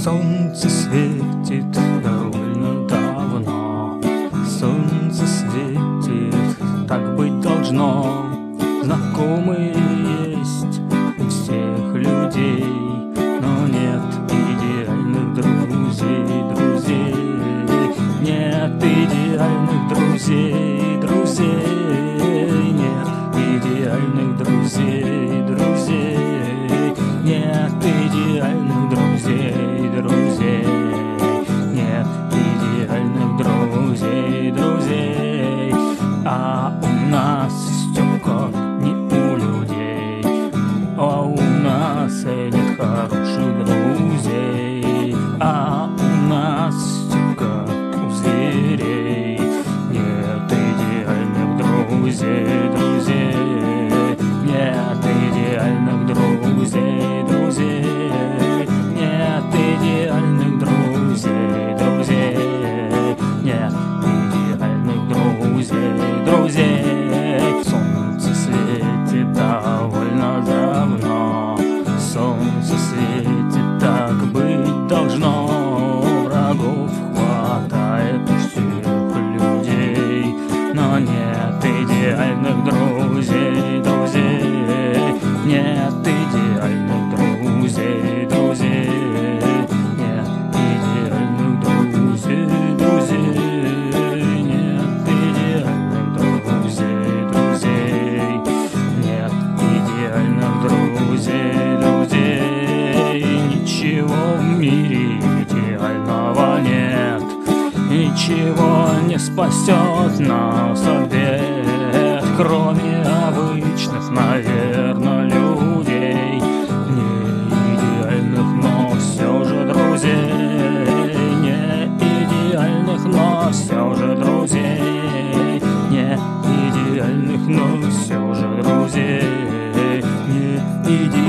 Солнце светит довольно давно, солнце светит, так быть должно. Знакомые есть у всех людей, но нет идеальных друзей, друзей. Нет идеальных друзей, друзей. Нет идеальных друзей, друзей. Нет идеальных друзей, друзей. Нет идеальных друзей, друзей. А у нас все как не у людей, а у нас нет хороших друзей, а у нас все как у зверей. Нет идеальных друзей, друзей. Нет идеальных друзей, друзей. Нет идеальных друзей, друзей. Нет идеальных друзей, друзей. Солнце светит довольно давно, солнце светит, так быть должно. Врагов хватает у всех людей, но нет идеальных друзей, друзей. Нет идеальных друзей, друзей. Нет идеальных друзей, друзей. Нет идеальных друзей, друзей. Нет идеальных друзей, друзей. Ничего в мире идеального нет, ничего не спасет нас от бед, кроме обычных, наверное, людей. Не идеальных, но все же друзей. Не идеальных, но все же друзей. Не идеальных, но все же друзей. Не идеальных.